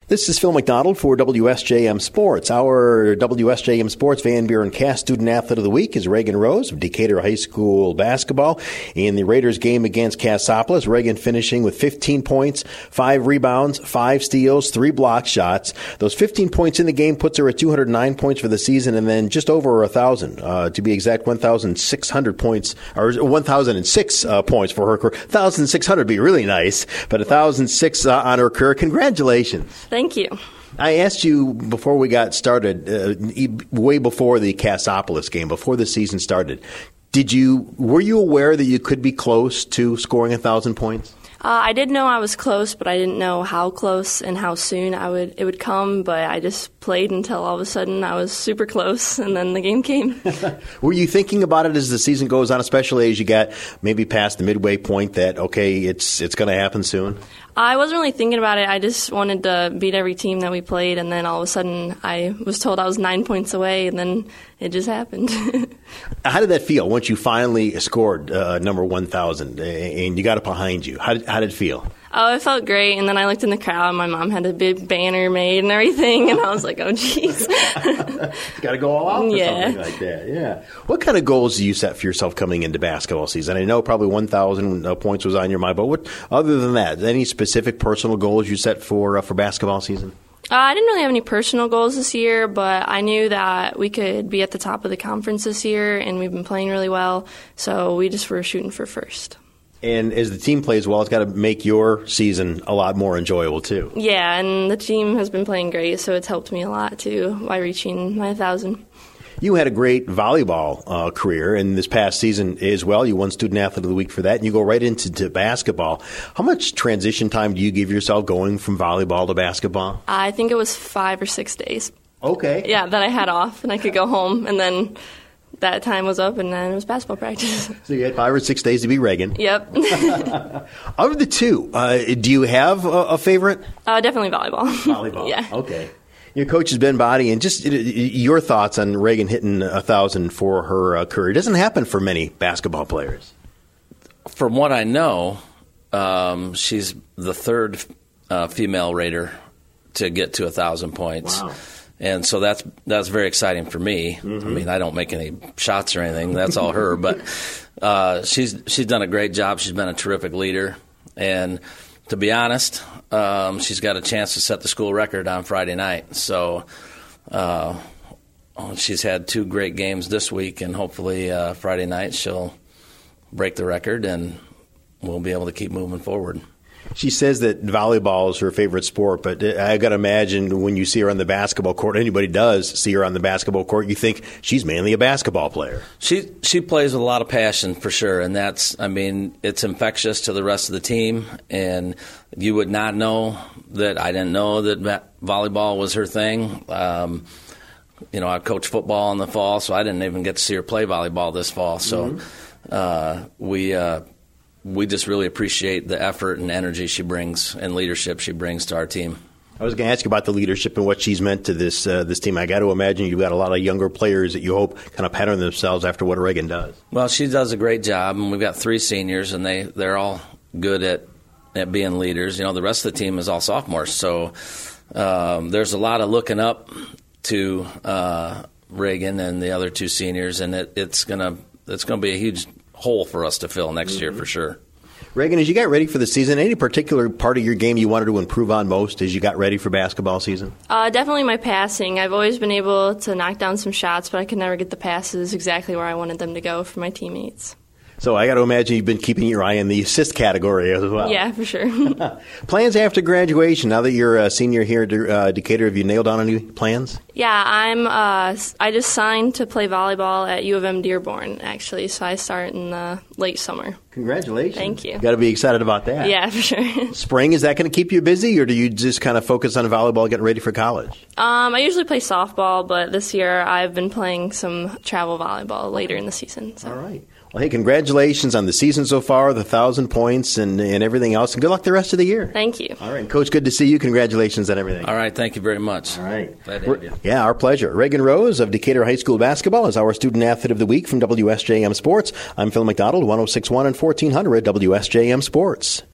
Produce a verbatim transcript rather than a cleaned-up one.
This is Phil McDonald for W S J M Sports. Our W S J M Sports Van Buren Cast Student Athlete of the Week is Reagan Rose of Decatur High School basketball. In the Raiders game against Cassopolis, Reagan finishing with fifteen points, five rebounds, five steals, three block shots. Those fifteen points in the game puts her at two hundred nine points for the season, and then just over one thousand, uh, to be exact, one thousand six hundred points, or one thousand six uh, points for her career. one thousand six hundred would be really nice, but one thousand six uh, on her career. Congratulations. Thank you. I asked you before we got started, uh, way before the Cassopolis game, before the season started, did you were you aware that you could be close to scoring a thousand points? Uh, I did know I was close, but I didn't know how close and how soon I would it would come. But I just played until all of a sudden I was super close, and then the game came. Were you thinking about it as the season goes on, especially as you got maybe past the midway point that, okay, it's it's going to happen soon? I wasn't really thinking about it. I just wanted to beat every team that we played, and then all of a sudden I was told I was nine points away, and then it just happened. How did that feel once you finally scored uh, number one thousand and you got it behind you? How did, how did it feel? Oh, it felt great, and then I looked in the crowd, and my mom had a big banner made and everything, and I was like, oh, jeez. Got to go all out for yeah. something like that, yeah. What kind of goals do you set for yourself coming into basketball season? I know probably one thousand uh, points was on your mind, but what other than that, any specific personal goals you set for uh, for basketball season? Uh, I didn't really have any personal goals this year, but I knew that we could be at the top of the conference this year, and we've been playing really well, so we just were shooting for first. And as the team plays well, it's got to make your season a lot more enjoyable, too. Yeah, and the team has been playing great, so it's helped me a lot, too, by reaching my one thousand. You had a great volleyball uh, career, and this past season as well. You won Student Athlete of the Week for that, and you go right into to basketball. How much transition time do you give yourself going from volleyball to basketball? I think it was five or six days. Okay. Yeah, that I had off, and I could go home, and then that time was up, and then it was basketball practice. So you had five or six days to be Reagan. Yep. Of the two, uh, do you have a, a favorite? Uh, definitely volleyball. Volleyball. Yeah. Okay. Your coach is Ben Body, and just your thoughts on Reagan hitting a thousand for her uh, career. It doesn't happen for many basketball players. From what I know, um, she's the third uh, female Raider to get to a thousand points. Wow. And so that's that's very exciting for me. Mm-hmm. I mean, I don't make any shots or anything. That's all her. But uh, she's she's done a great job. She's been a terrific leader. And to be honest, um, she's got a chance to set the school record on Friday night. So uh, she's had two great games this week, and hopefully uh, Friday night she'll break the record, and we'll be able to keep moving forward. She says that volleyball is her favorite sport, but I got to imagine when you see her on the basketball court, anybody does see her on the basketball court, you think she's mainly a basketball player. She she plays with a lot of passion for sure, and that's, I mean, it's infectious to the rest of the team, and you would not know that I didn't know that volleyball was her thing. Um, you know, I coach football in the fall, so I didn't even get to see her play volleyball this fall. So mm-hmm. uh, we uh, we just really appreciate the effort and energy she brings and leadership she brings to our team. I was going to ask you about the leadership and what she's meant to this uh, this team. I got to imagine you've got a lot of younger players that you hope kind of pattern themselves after what Reagan does. Well, she does a great job, and we've got three seniors, and they, they're all good at, at being leaders. You know, the rest of the team is all sophomores, so um, there's a lot of looking up to uh, Reagan and the other two seniors, and it, it's gonna it's gonna be a huge hole for us to fill next mm-hmm. year for sure. Reagan, as you got ready for the season, any particular part of your game you wanted to improve on most as you got ready for basketball season? Uh, definitely my passing. I've always been able to knock down some shots, but I could never get the passes exactly where I wanted them to go for my teammates. So I got to imagine you've been keeping your eye on the assist category as well. Yeah, for sure. Plans after graduation, now that you're a senior here at uh, Decatur, have you nailed down any plans? Yeah, I'm. Uh, I just signed to play volleyball at U of M Dearborn, actually, so I start in the late summer. Congratulations. Thank you. Got to be excited about that. Yeah, for sure. Spring, is that going to keep you busy, or do you just kind of focus on volleyball getting ready for college? Um, I usually play softball, but this year I've been playing some travel volleyball later in the season. So. All right. Well, hey, congratulations on the season so far, the one thousand points and, and everything else, and good luck the rest of the year. Thank you. All right. Coach, good to see you. Congratulations on everything. All right. Thank you very much. All right. Glad to have you. Yeah, our pleasure. Reagan Rose of Decatur High School Basketball is our Student Athlete of the Week from W S J M Sports. I'm Phil McDonald, one oh six point one and fourteen hundred W S J M Sports.